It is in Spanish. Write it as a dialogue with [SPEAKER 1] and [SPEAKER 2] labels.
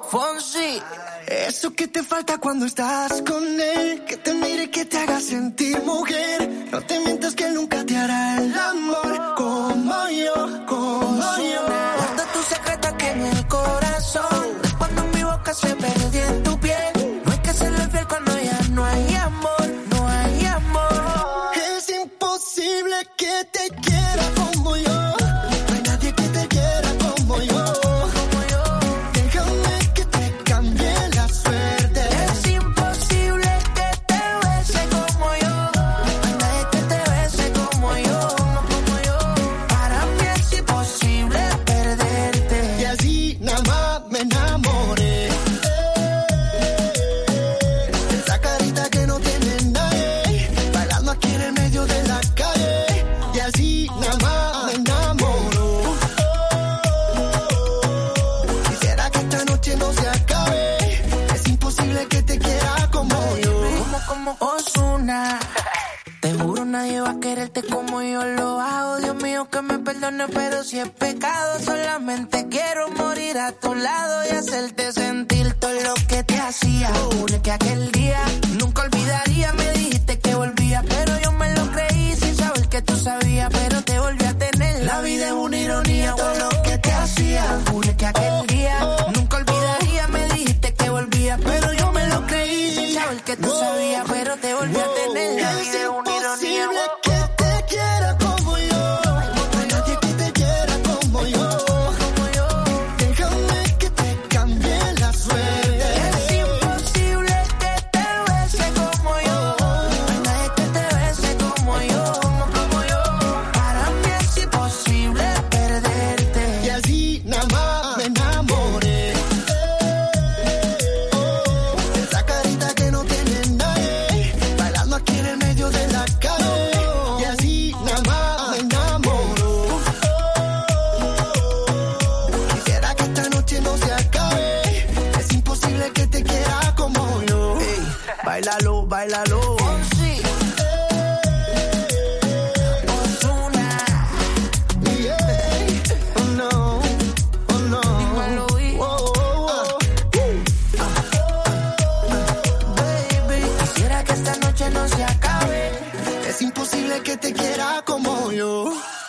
[SPEAKER 1] Fonsi. Eso que te falta cuando estás con él, que te mire, que te haga sentir mujer. No te mientas que él nunca te hará el amor como yo, como yo. Guarda tu secreto aquí en el corazón, cuando mi boca se perdió en tu piel. No hay que serle fiel cuando ya no hay amor, no hay amor. Es imposible que te quiera como yo. No hay nadie que te quiera como yo. Te juro nadie va a quererte como yo lo hago. Dios mío que me perdone, pero si es pecado, solamente quiero morir a tu lado y hacerte sentir todo lo que te hacía. Juré que aquel día nunca olvidaría. Me dijiste que volvía, pero yo me lo creí sin saber que tú sabías, pero te volví a tener. La vida es una ironía, todo lo que te hacía. Juré que aquel día nunca olvidaría. Me dijiste que volvía, pero yo me lo creí sin saber que tú sabías, pero te volví a tener. La vida es una ironía. Que te quiera como yo. No hay nadie que te quiera como yo. Déjame que te cambie la suerte. Es imposible que te bese como yo. No hay nadie que te bese como yo. Para mí es imposible perderte. Y así nada más me enamoré. Esa carita que no tiene nadie, bailando aquí en el medio de la calle. Y así nada más me enamoro. Quisiera que esta noche no se acabe. Es imposible que te quiera como yo. Ey, báilalo, báilalo. Fonsi. Ozuna. Yeah. Oh no, oh no. Dímelo, baby, quisiera que esta noche no se acabe. Es imposible que te quiera como yo.